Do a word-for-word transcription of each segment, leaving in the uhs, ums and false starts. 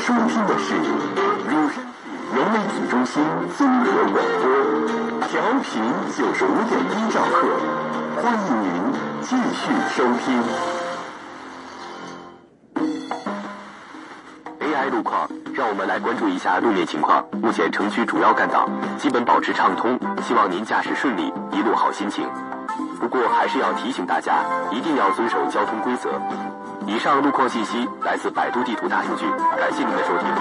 收听的是乳山融媒体中心综合广播，调频九十五点一兆赫，欢迎您继续收听。A I 路况，让我们来关注一下路面情况。目前城区主要干道基本保持畅通，希望您驾驶顺利，一路好心情。不过还是要提醒大家，一定要遵守交通规则。以上路况信息来自百度地图大数据，感谢您的收听。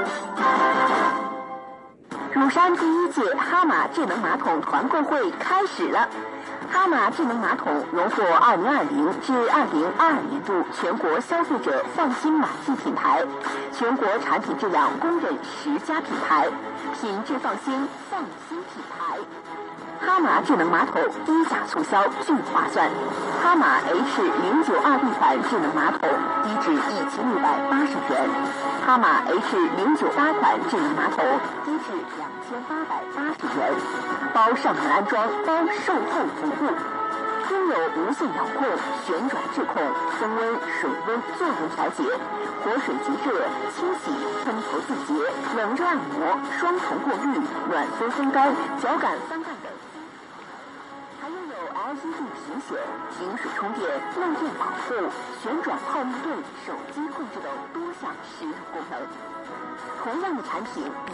乳山第一届哈马智能马桶团购会开始了。哈马智能马桶荣获二零二零至二零二二年度全国消费者放心买气品牌，全国产品质量公认十佳品牌，品质放心放心品牌。哈马智能马桶低价促销巨划算，哈马 H 零九二 B 款智能马桶低至一千六百八十元，哈马 H 零九八款智能马桶低至两千八百八十元，包上门安装，包售后服务，拥有无线遥控、旋转智控、增温、水温自动调节、活水即热、清洗、喷头自洁、冷热按摩、双重过滤、暖风风干、脚感翻盖等。还拥有 L E D 屏显、零水充电、漏电保护、旋转泡沫盾、手机控制等多项实用功能。同样的产品。